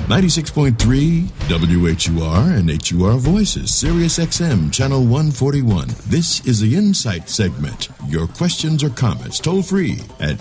96.3 WHUR and HUR Voices, Sirius XM, Channel 141. This is the Insight segment. Your questions or comments toll free at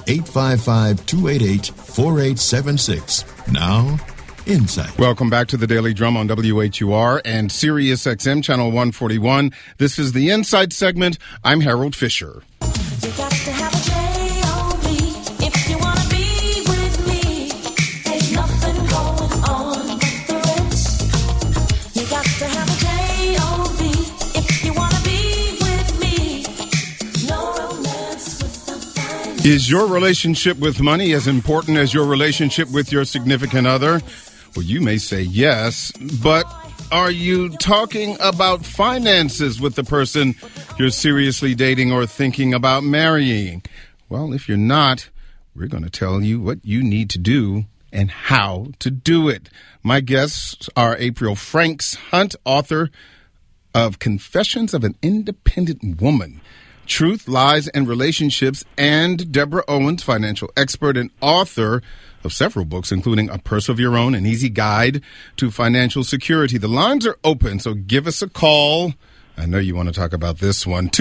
855-288-4876. Now, Insight. Welcome back to the Daily Drum on WHUR and Sirius XM, Channel 141. This is the Insight segment. I'm Harold Fisher. You got to have a J-O-B if you want to be with me. There's nothing going on but the rest. You got to have a J-O-B if you want to be with me. No romance with the fine. Is your relationship with money as important as your relationship with your significant other? Well, you may say yes, but are you talking about finances with the person you're seriously dating or thinking about marrying? Well, if you're not, we're going to tell you what you need to do and how to do it. My guests are April Franks Hunt, author of Confessions of an Independent Woman, Truth, Lies, and Relationships, and Deborah Owens, financial expert and author of several books, including A Purse of Your Own, An Easy Guide to Financial Security. The lines are open, so give us a call. I know you want to talk about this one.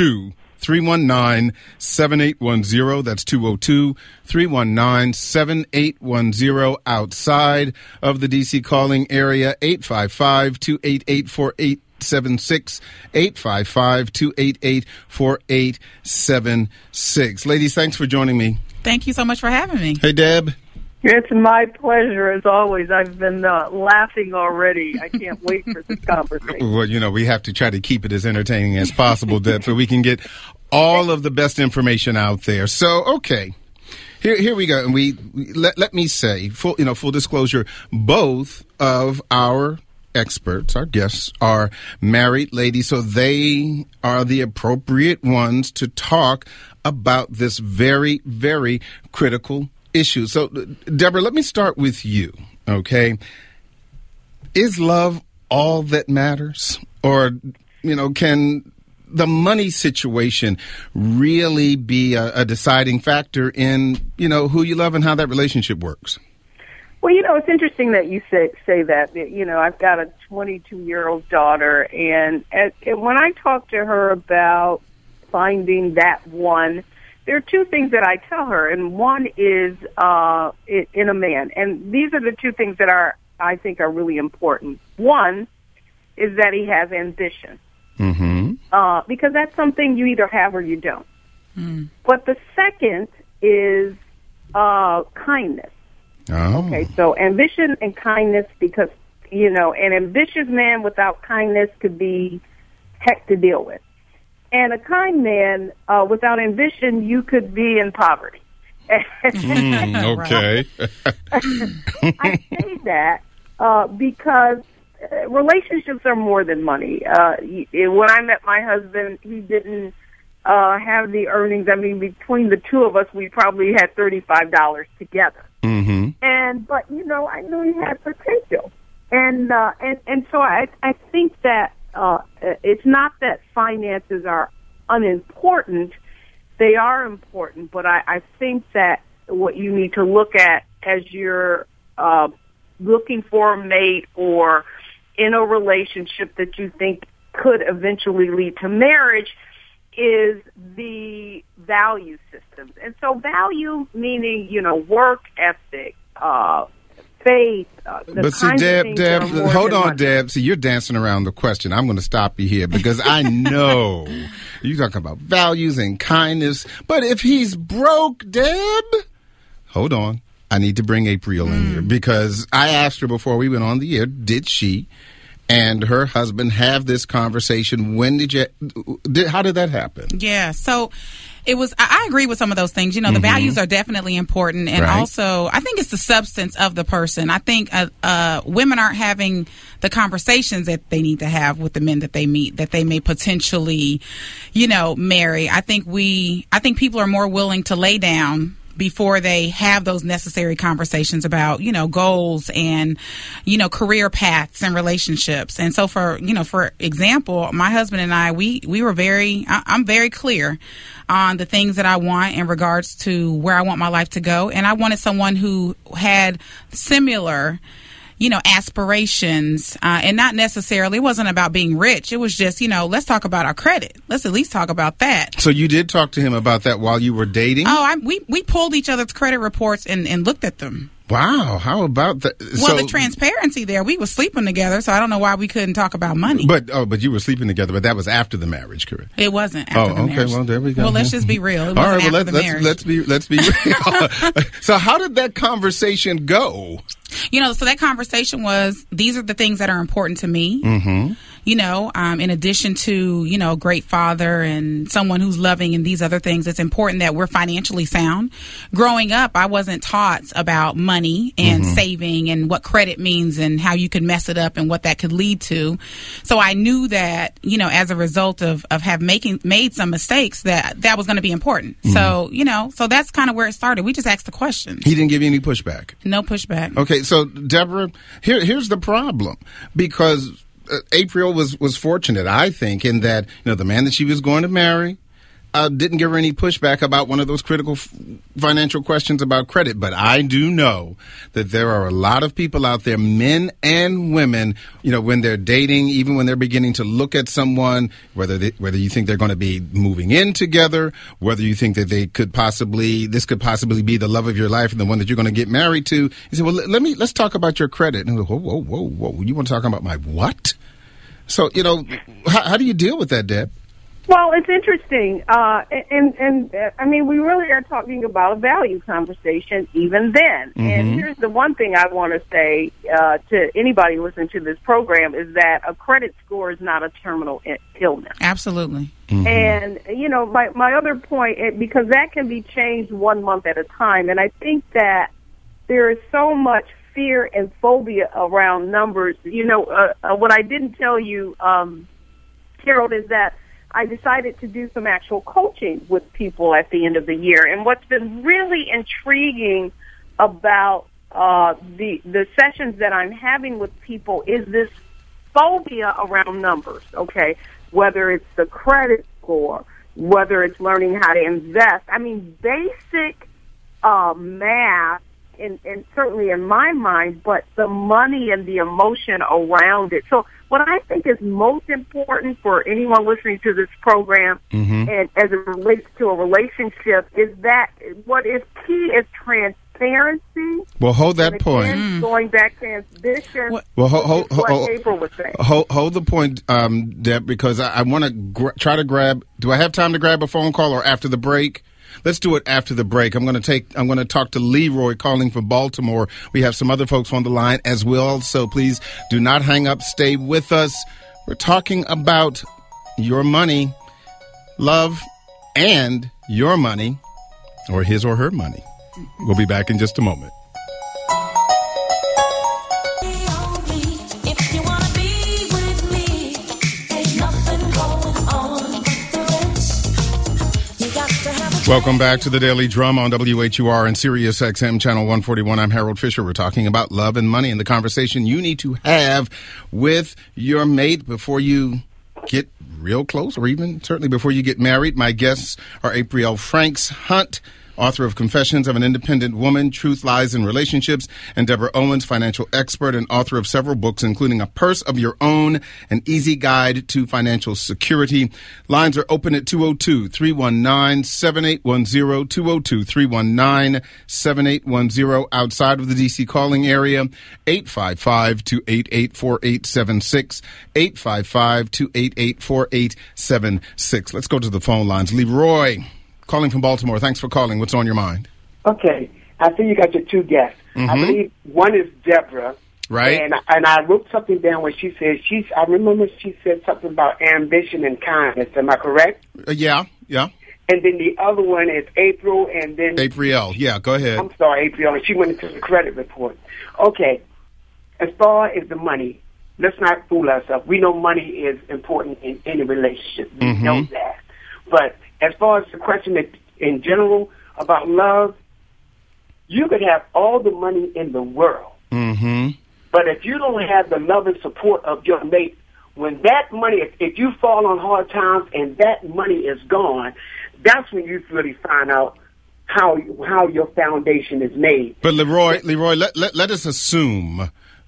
202-319-7810. That's 202-319-7810 outside of the D.C. calling area. 855-288-4876. 855-288-4876. Ladies, thanks for joining me. Thank you so much for having me. Hey, Deb. It's my pleasure, as always. I've been laughing already. I can't wait for this conversation. Well, you know, we have to try to keep it as entertaining as possible, Deb, so we can get all of the best information out there. So, okay, here we go. And let me say, full disclosure, both of our experts, our guests, are married ladies, so they are the appropriate ones to talk about this very, very critical issue. So, Deborah, let me start with you, okay? Is love all that matters? Or, can the money situation really be a deciding factor in, who you love and how that relationship works? Well, it's interesting that you say that. I've got a 22-year-old daughter, and when I talk to her about finding that one, there are two things that I tell her, and one is in a man. And these are the two things that I think are really important. One is that he has ambition, because that's something you either have or you don't. Mm. But the second is kindness. Oh. Okay, so ambition and kindness, because, an ambitious man without kindness could be heck to deal with. And a kind man without ambition, you could be in poverty. Okay. I say that because relationships are more than money. When I met my husband, he didn't have the earnings. I mean, between the two of us, we probably had $35 together. Mm-hmm. But I knew he had potential, and so I think that. It's not that finances are unimportant. They are important, but I think that what you need to look at as you're looking for a mate or in a relationship that you think could eventually lead to marriage is the value systems. And so value meaning, work ethic, faith. But see, Deb, hold on, Deb. See, you're dancing around the question. I'm going to stop you here because I know you're talking about values and kindness. But if he's broke, Deb, hold on. I need to bring April in here because I asked her before we went on the air, did she and her husband have this conversation? How did that happen? Yeah, so it was, I agree with some of those things. The values are definitely important. And also, I think it's the substance of the person. I think women aren't having the conversations that they need to have with the men that they meet, that they may potentially, marry. I think people are more willing to lay down before they have those necessary conversations about, goals and, career paths and relationships. And so for example, my husband and I, we were I'm very clear on the things that I want in regards to where I want my life to go. And I wanted someone who had similar, aspirations, and not necessarily, it wasn't about being rich. It was just, let's talk about our credit. Let's at least talk about that. So you did talk to him about that while you were dating? Oh, we pulled each other's credit reports and looked at them. Wow, how about that? Well, the transparency there, we were sleeping together, so I don't know why we couldn't talk about money. But you were sleeping together, but that was after the marriage, correct? It wasn't after the marriage. Well, there we go. Well, let's just be real. It wasn't after the marriage. Let's be real. So how did that conversation go? So that conversation was, these are the things that are important to me. Mm-hmm. In addition to, a great father and someone who's loving and these other things, it's important that we're financially sound. Growing up, I wasn't taught about money and saving and what credit means and how you could mess it up and what that could lead to. So I knew that, as a result of made some mistakes, that was going to be important. Mm-hmm. So that's kind of where it started. We just asked the questions. He didn't give you any pushback? No pushback. Okay, so Deborah, here's the problem, because April was fortunate, I think, in that the man that she was going to marry didn't give her any pushback about one of those critical financial questions about credit. But I do know that there are a lot of people out there, men and women, when they're dating, even when they're beginning to look at someone, whether you think they're going to be moving in together, whether you think that this could possibly be the love of your life and the one that you're going to get married to. You say, well, let's talk about your credit. And whoa, you want to talk about my what? So, how do you deal with that, Deb? Well, it's interesting. We really are talking about a value conversation even then. Mm-hmm. And here's the one thing I want to say to anybody listening to this program is that a credit score is not a terminal illness. Absolutely. Mm-hmm. And, my other point, because that can be changed 1 month at a time, and I think that there is so much fear and phobia around numbers. What I didn't tell you, Harold, is that I decided to do some actual coaching with people at the end of the year. And what's been really intriguing about the sessions that I'm having with people is this phobia around numbers, okay? Whether it's the credit score, whether it's learning how to invest. Basic math, and certainly in my mind, but the money and the emotion around it. So what I think is most important for anyone listening to this program, mm-hmm. and as it relates to a relationship, is that what is key is transparency. Well, hold that point. Going back to ambition. Well, hold April was saying. Hold the point, Deb, because I want to try to grab. Do I have time to grab a phone call or after the break? Let's do it after the break. I'm going to talk to Leroy calling from Baltimore. We have some other folks on the line as well, so please do not hang up. Stay with us. We're talking about your money, love, and your money, or his or her money. We'll be back in just a moment. Welcome back to the Daily Drum on WHUR and Sirius XM Channel 141. I'm Harold Fisher. We're talking about love and money and the conversation you need to have with your mate before you get real close, or even certainly before you get married. My guests are April Franks Hunt, author of Confessions of an Independent Woman, Truth, Lies, and Relationships, and Deborah Owens, financial expert and author of several books, including A Purse of Your Own, An Easy Guide to Financial Security. Lines are open at 202-319-7810, 202-319-7810, outside of the D.C. calling area, 855-288-4876, 855-288-4876. Let's go to the phone lines. Leroy, calling from Baltimore. Thanks for calling. What's on your mind? Okay. I see you got your two guests. Mm-hmm. I believe one is Deborah. Right. And I wrote something down where she said, I remember she said something about ambition and kindness. Am I correct? Yeah. And then the other one is April, and then... April. Yeah, go ahead. I'm sorry, April. And she went into the credit report. Okay. As far as the money, let's not fool ourselves. We know money is important in any relationship. We Mm-hmm. know that. But as far as the question that, in general about love, you could have all the money in the world. Mm-hmm. But if you don't have the love and support of your mate, when that money, if you fall on hard times and that money is gone, that's when you really find out how your foundation is made. But Leroy, let us assume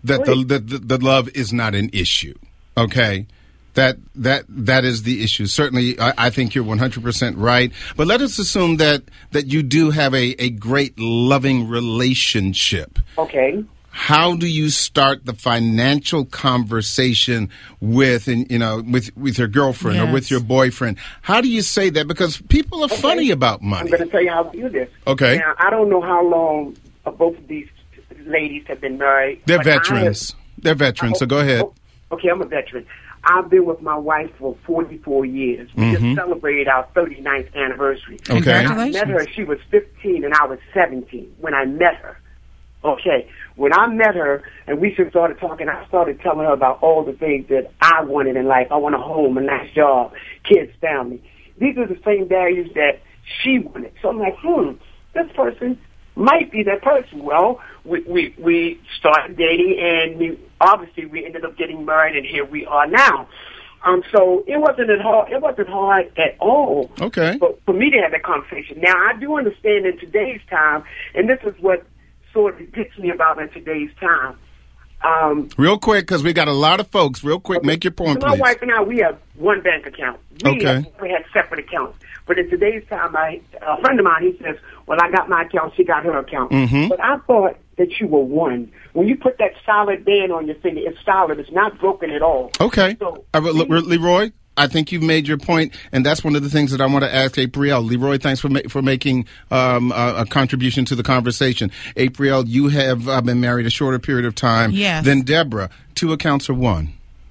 that the love is not an issue. Okay. That is the issue. Certainly, I think you're 100% right. But let us assume that you do have a great loving relationship. Okay. How do you start the financial conversation with your girlfriend or with your boyfriend? How do you say that? Because people are funny about money. I'm going to tell you how to do this. Okay. Now, I don't know how long both of these ladies have been married. They're veterans. So go ahead. Okay, I'm a veteran. I've been with my wife for 44 years. We just celebrated our 39th anniversary. Okay. Congratulations. I met her, she was 15 and I was 17 when I met her. Okay. When I met her and we started talking, I started telling her about all the things that I wanted in life. I want a home, a nice job, kids, family. These are the same values that she wanted. So I'm like, this person might be that person. Well, we started dating, and we ended up getting married, and here we are now. So it wasn't hard. It wasn't hard at all. Okay. For me to have that conversation. Now I do understand in today's time, and this is what sort of gets me about in today's time. Real quick, because we got a lot of folks. Real quick, make your point, my please. wife and I, we have one bank account. We had separate accounts. But in today's time, a friend of mine, he says, well, I got my account, she got her account. But I thought that you were one. When you put that solid band on your finger, it's solid. It's not broken at all. Okay. So, Leroy, I think you've made your point, and that's one of the things that I want to ask April. Leroy, thanks for making a contribution to the conversation. April, you have been married a shorter period of time than Deborah. 2 accounts or 1?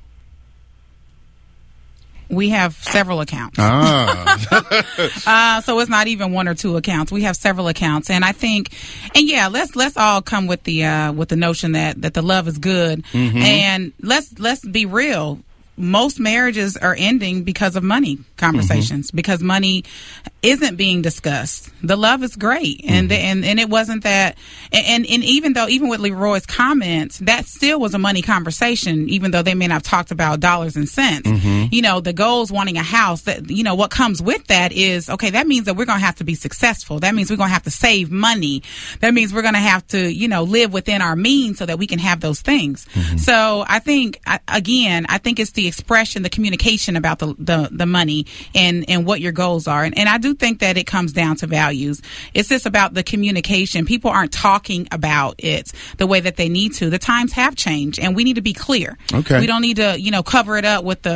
We have several accounts. So it's not even 1 or 2 accounts. We have several accounts, and I think, let's all come with the notion that the love is good, and let's be real. Most marriages are ending because of money conversations, because money isn't being discussed. The love is great, and it wasn't that. And even with Leroy's comments, that still was a money conversation, even though they may not have talked about dollars and cents. The goals, wanting a house, that what comes with that is, okay, that means that we're going to have to be successful. That means we're going to have to save money. That means we're going to have to live within our means so that we can have those things. So I think it's the expression, the communication about the money and what your goals are. And I do think that it comes down to values. It's just about the communication. People aren't talking about it the way that they need to. The times have changed, and we need to be clear. Okay. We don't need to, cover it up with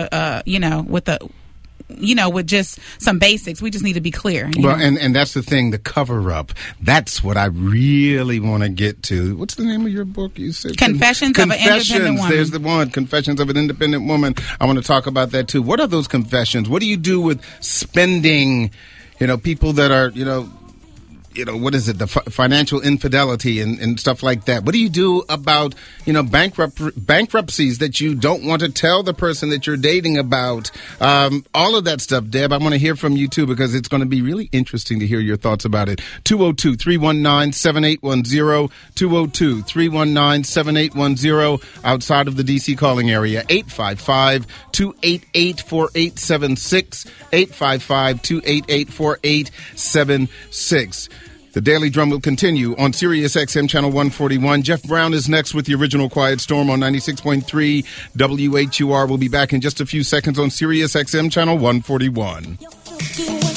with just some basics. We just need to be clear. And that's the thing, the cover up. That's what I really want to get to. What's the name of your book? You said Confessions of an Independent Woman. There's the one, Confessions of an Independent Woman. I want to talk about that too. What are those confessions? What do you do with spending, people that are, what is it, the financial infidelity and stuff like that? What do you do about, bankruptcies that you don't want to tell the person that you're dating about? All of that stuff, Deb, I want to hear from you too, because it's going to be really interesting to hear your thoughts about it. 202-319-7810, 202-319-7810, outside of the D.C. calling area, 855-288-4876, 855-288-4876. The Daily Drum will continue on Sirius XM Channel 141. Jeff Brown is next with the original Quiet Storm on 96.3 WHUR. We'll be back in just a few seconds on Sirius XM Channel 141.